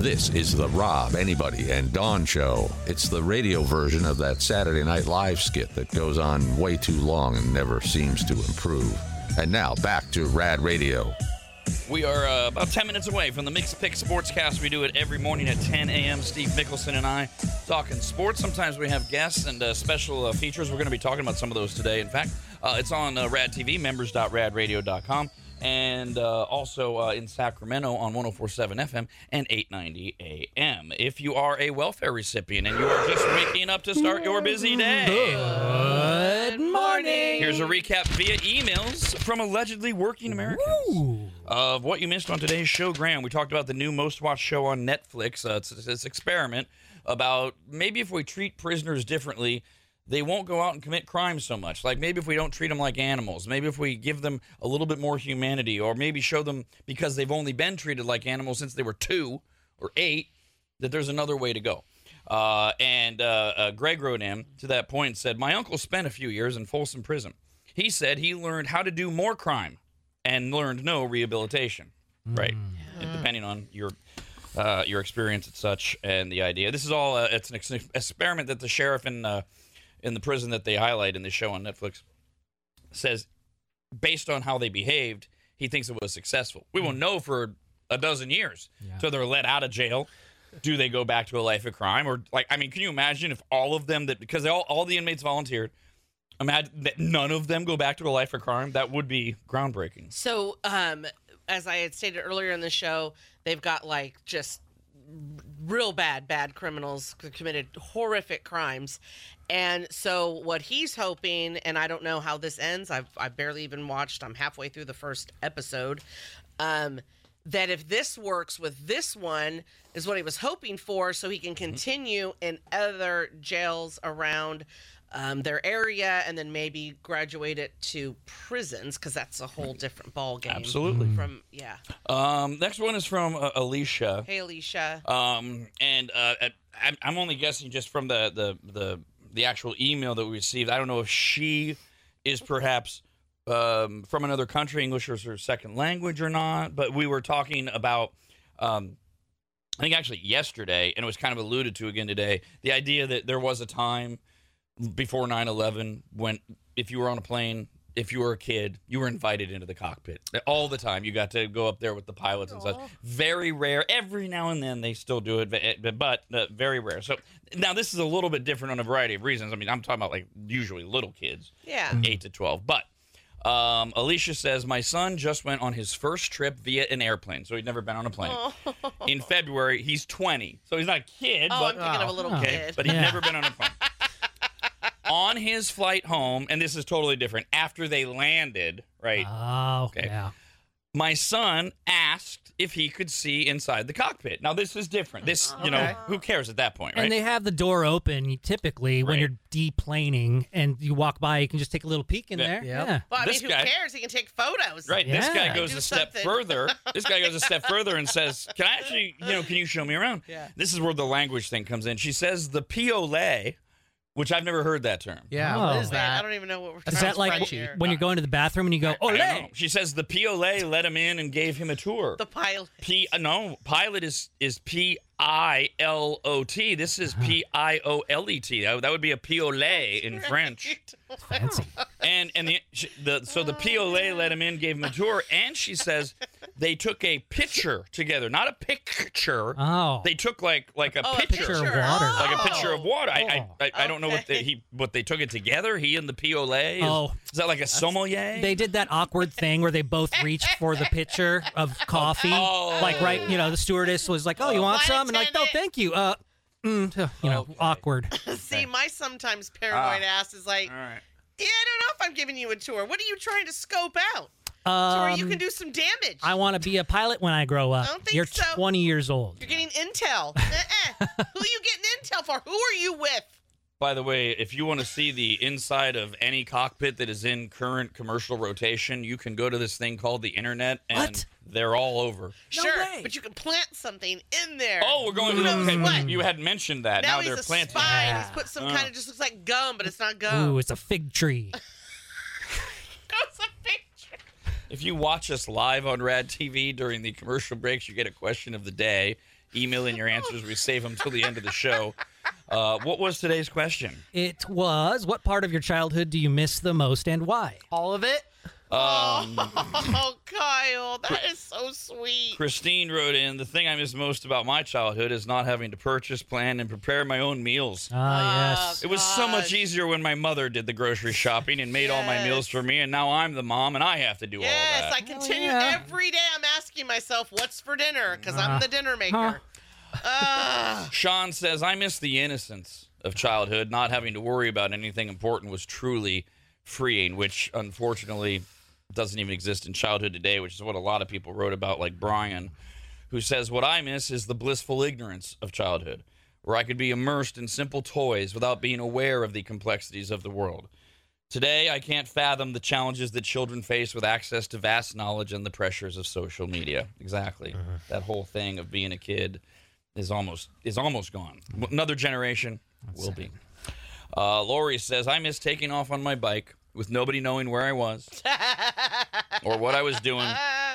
This is the Rob, Anybody, and Dawn Show. It's the radio version of that Saturday Night Live skit that goes on way too long and never seems to improve. And now, back to Rad Radio. We are about 10 minutes away from the Mix Pick Sportscast. We do it every morning at 10 a.m. Steve Mickelson and I talking sports. Sometimes we have guests and special features. We're going to be talking about some of those today. In fact, it's on Rad TV, members.radradio.com, and also in Sacramento on 104.7 FM and 890 AM. If you are a welfare recipient and you are just waking up to start your busy day. Good morning. Here's a recap via emails from allegedly working Americans of what you missed on today's show. Graham, we talked about the new most watched show on Netflix. It's this experiment about maybe if we treat prisoners differently, they won't go out and commit crimes so much. Like maybe if we don't treat them like animals, maybe if we give them a little bit more humanity, or maybe show them, because they've only been treated like animals since they were 2 or 8, that there's another way to go. Greg wrote in to that point and said, my uncle spent a few years in Folsom Prison. He said he learned how to do more crime and learned no rehabilitation. Right. And depending on your experience and such, and the idea. This is all, it's an experiment that the sheriff in the prison that they highlight in the show on Netflix says, based on how they behaved, he thinks it was successful. We won't know for a dozen years. Yeah. So they're let out of jail. Do they go back to a life of crime? Or, like, I mean, can you imagine if all of them, because all the inmates volunteered, imagine that none of them go back to a life of crime? That would be groundbreaking. So, as I had stated earlier in the show, they've got, like, just real bad criminals who committed horrific crimes. And so what he's hoping, and I don't know how this ends, I've barely even watched, I'm halfway through the first episode, that if this works with this one is what he was hoping for, so he can continue in other jails around their area, and then maybe graduate it to prisons, because that's a whole different ball game. Absolutely. Next one is from Alicia. Hey, Alicia. I'm only guessing just from the actual email that we received. I don't know if she is perhaps from another country, English is her second language or not, but we were talking about, I think actually yesterday, and it was kind of alluded to again today, the idea that there was a time before 9/11 when if you were on a plane, if you were a kid, you were invited into the cockpit all the time. You got to go up there with the pilots and such. Very rare. Every now and then they still do it, but very rare. So now this is a little bit different on a variety of reasons. I mean, I'm talking about like usually little kids, 8 to 12. But Alicia says, my son just went on his first trip via an airplane, so he'd never been on a plane. In February, he's 20, so he's not a kid. I'm thinking of a little kid. But he'd never been on a plane. On his flight home, and this is totally different, after they landed, right? Oh, okay. Yeah. My son asked if he could see inside the cockpit. Now, this is different. This, who cares at that point, right? And they have the door open, typically, when you're deplaning, and you walk by, you can just take a little peek in there. Yeah. Well, I mean, who cares? He can take photos. Right. Yeah. This guy goes a step further. This guy goes a step further and says, can I actually, can you show me around? Yeah. This is where the language thing comes in. She says the POLA, which I've never heard that term. Yeah, what is that? I don't even know what we're talking about. Is that like when you're going to the bathroom and you go, ole? She says the POLA let him in and gave him a tour. The pilot. Pilot is PILOT. This is PIOLET. That would be a POLA in French. Fancy. And the POLA let him in, gave him a tour, and she says they took a picture together, not a picture. Oh. They took like a picture of water. Like a picture of water. I don't know what they took it together. He and the POLA. Is that like a sommelier? They did that awkward thing where they both reached for the pitcher of coffee. Like the stewardess was like, "Oh, you want some?" And like, "No, thank you." Awkward. See, my sometimes paranoid ass is like, all right. Yeah, I don't know if I'm giving you a tour. What are you trying to scope out? Tour, you can do some damage. I want to be a pilot when I grow up. I don't think You're so. 20 years old. You're getting intel. Who are you getting intel for? Who are you with? By the way, if you want to see the inside of any cockpit that is in current commercial rotation, you can go to this thing called the internet, and they're all over. Sure, but you can plant something in there. Oh, we're going to what? You hadn't mentioned that. Now they're he's a planting. spy, and he's put some kind of just looks like gum, but it's not gum. Ooh, it's a fig tree. It's a fig tree. If you watch us live on Rad TV during the commercial breaks, you get a question of the day. Email in your answers. We save them till the end of the show. What was today's question? It was, what part of your childhood do you miss the most and why? All of it? Oh, Kyle, that is so sweet. Christine wrote in, the thing I miss most about my childhood is not having to purchase, plan, and prepare my own meals. Yes. It was so much easier when my mother did the grocery shopping and made all my meals for me, and now I'm the mom and I have to do all Yes, that. I continue yeah. every day. I'm asking myself, what's for dinner? Because I'm the dinner maker. Sean says, I miss the innocence of childhood. Not having to worry about anything important was truly freeing, which unfortunately doesn't even exist in childhood today, which is what a lot of people wrote about, like Brian, who says, what I miss is the blissful ignorance of childhood, where I could be immersed in simple toys without being aware of the complexities of the world. Today, I can't fathom the challenges that children face with access to vast knowledge and the pressures of social media. Exactly. That whole thing of being a kid is almost gone. Another generation will be. Lori says, I miss taking off on my bike with nobody knowing where I was or what I was doing.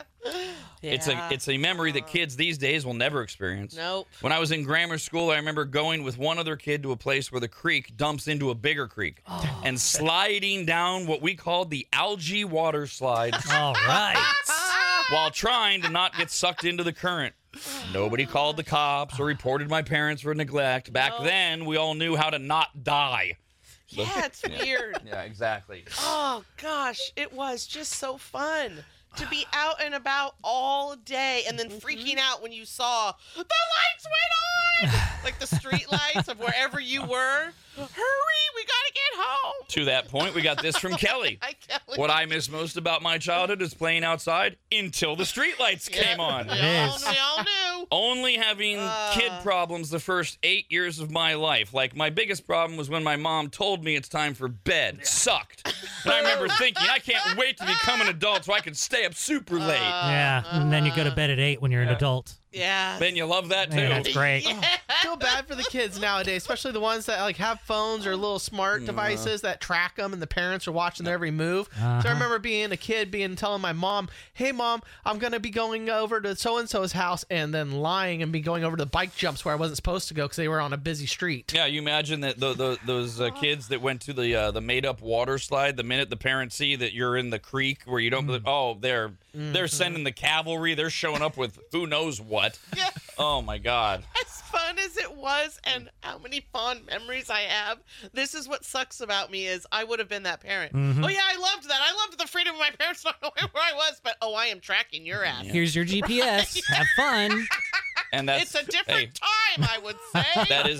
It's a memory that kids these days will never experience. Nope. When I was in grammar school, I remember going with one other kid to a place where the creek dumps into a bigger creek and sliding down what we called the algae water slide All right. while trying to not get sucked into the current. Nobody called the cops or reported my parents for neglect. Back then, we all knew how to not die. Yeah, it's weird. Yeah, exactly. Oh, gosh, it was just so fun to be out and about all day and then freaking out when you saw the lights went on! Like the street lights of wherever you were. Hurry, we gotta get home! To that point, we got this from Kelly. Hi, Kelly. What I miss most about my childhood is playing outside until the streetlights came on. We all knew. Only having kid problems the first 8 years of my life. Like, my biggest problem was when my mom told me it's time for bed. Sucked. And I remember thinking, I can't wait to become an adult so I can stay up super late. Yeah. And then you go to bed at 8 when you're an adult. Yeah. Ben, you love that too. Yeah, that's great. I feel bad for the kids nowadays, especially the ones that like have phones or little smart devices that track them, and the parents are watching their every move. So I remember being a kid, telling my mom, "Hey, Mom, I'm gonna be going over to so and so's house," and then lying and be going over to the bike jumps where I wasn't supposed to go because they were on a busy street. Yeah, you imagine that those kids that went to the made-up water slide, the minute the parents see that you're in the creek where you don't, they're sending the cavalry, they're showing up with who knows what. Yeah. Oh my God. As fun as it was and how many fond memories I have, this is what sucks about me is I would have been that parent. Oh yeah, I loved that. I loved the freedom of my parents not knowing where I was, but I am tracking your ass. Here's your GPS. Have fun. And that's It's a different time, I would say. that's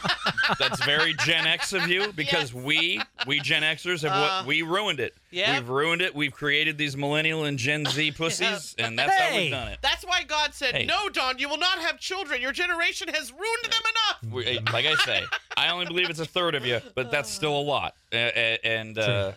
very Gen X of you, because we Gen Xers have we ruined it. Yep. We've ruined it. We've created these millennial and Gen Z pussies, and that's how we've done it. That's why God said, "No, Don, you will not have children. Your generation has ruined them enough." Like I say, I only believe it's a third of you, but that's still a lot. And the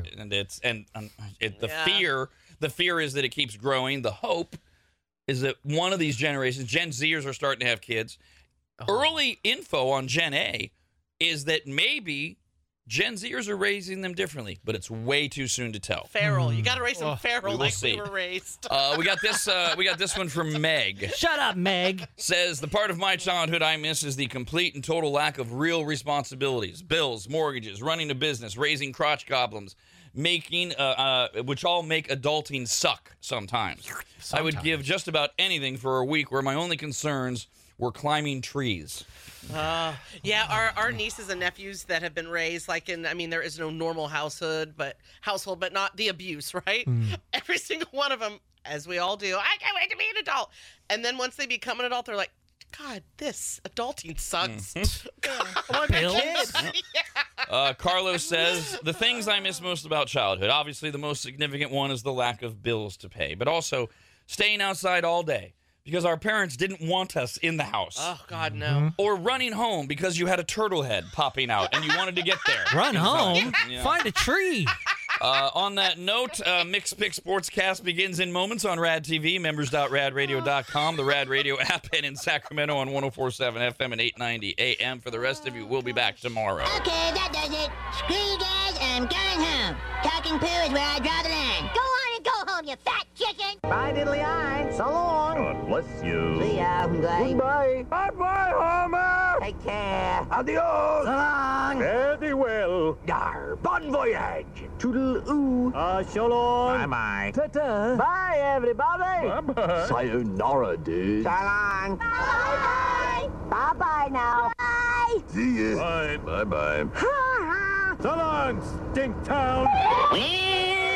fear is that it keeps growing. The hope is that one of these generations, Gen Zers, are starting to have kids. Early info on Gen A is that maybe Gen Zers are raising them differently, but it's way too soon to tell. Feral. You got to raise them feral will like see. we were raised. We got this one from Meg. Shut up, Meg. Says, the part of my childhood I miss is the complete and total lack of real responsibilities. Bills, mortgages, running a business, raising crotch goblins, which all make adulting suck sometimes. I would give just about anything for a week where my only concerns were climbing trees. Yeah, our nieces and nephews that have been raised there is no normal household, but not the abuse, right? Every single one of them, as we all do, I can't wait to be an adult. And then once they become an adult, they're like, God, this adulting sucks. I want to be a kid. Carlos says, the things I miss most about childhood, obviously the most significant one is the lack of bills to pay, but also staying outside all day because our parents didn't want us in the house. Oh, God, no. Or running home because you had a turtle head popping out and you wanted to get there. Run home? Yeah. Find a tree. On that note, Mixed Pick Sportscast begins in moments on Rad TV, members.radradio.com, the Rad Radio app, and in Sacramento on 104.7 FM and 890 AM. For the rest of you, we'll be back tomorrow. Okay, that does it. Screw you guys, I'm going home. Talking poo is where I draw the line. Go on and go home, you fat Bye, diddly-eye. So long. God bless you. See ya. Goodbye. Bye-bye, Homer. Take care. Adios. So long. Fare thee well. Yar. Bon voyage. Toodle-oo. So long. Bye-bye. Ta-ta. Bye, everybody. Bye-bye. Sayonara, dude. So long. Bye-bye. Bye-bye now. Bye. See ya. Bye. Bye-bye. So long, Stink Town.